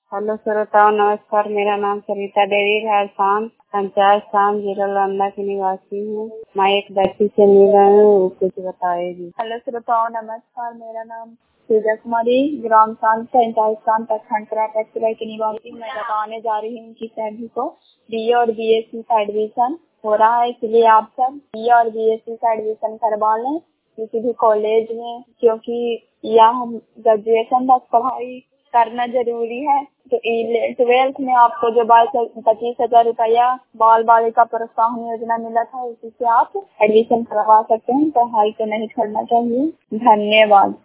Hello श्रोताओं, नमस्कार। मेरा नाम सरिता देवी राजस्थान पंचायत शाम जिला नालंदा की निवासी हूँ। मैं एक व्यक्ति से मिल रही हूँ, कुछ बताएगी। हेलो श्रोताओं, नमस्कार। मेरा नाम पूजा कुमारी, ग्राम शांत पंचायत शांत प्रखंड जिला की निवासी। मैं बताने जा रही हूँ कि सभी को बीए और बीएससी का एडमिशन हो रहा है, इसलिए आप सब बीए और बीएससी का एडमिशन करवा लें किसी भी कॉलेज में, क्योंकि यहाँ हम ग्रेजुएशन तक पढ़ाई करना जरूरी है। तो 12th में आपको जो 25,000 रुपया बाल बालिका प्रोत्साहन योजना मिला था, उसी से आप एडमिशन करवा सकते हैं। पढ़ाई तो नहीं छोड़ना चाहिए। धन्यवाद।